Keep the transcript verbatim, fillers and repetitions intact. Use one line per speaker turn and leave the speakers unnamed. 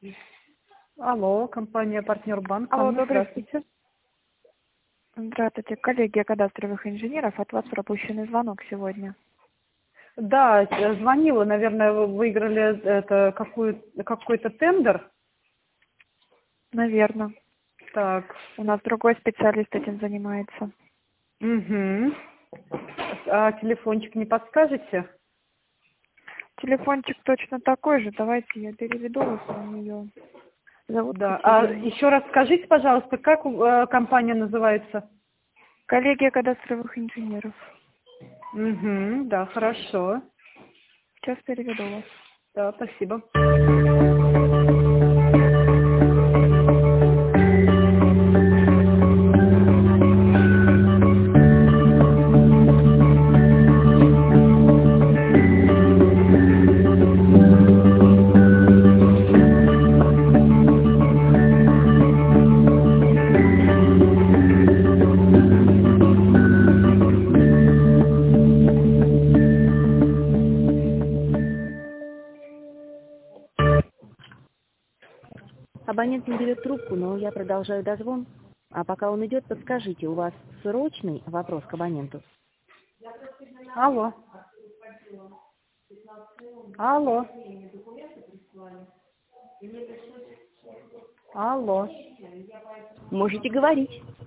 Алло, компания «Партнер Банк».
Алло,
Анна,
добрый
здравствуйте.
Здравствуйте, коллегия кадастровых инженеров. От вас пропущенный звонок сегодня.
Да, э, звонила, наверное, вы выиграли это какую, какой-то тендер.
Наверно.
Так.
У нас другой специалист этим занимается.
Угу. А телефончик не подскажете?
Телефончик точно такой же. Давайте я переведу вас на нее. Зовут
Да. А
Катерина.
еще раз скажите, пожалуйста, как э, компания называется?
Коллегия кадастровых инженеров.
Угу, да, хорошо.
Сейчас переведу вас.
Да, спасибо.
Абонент не берет трубку, но я продолжаю дозвон. А пока он идет, подскажите, у вас срочный вопрос к абоненту?
Алло. Алло. Алло.
Можете говорить.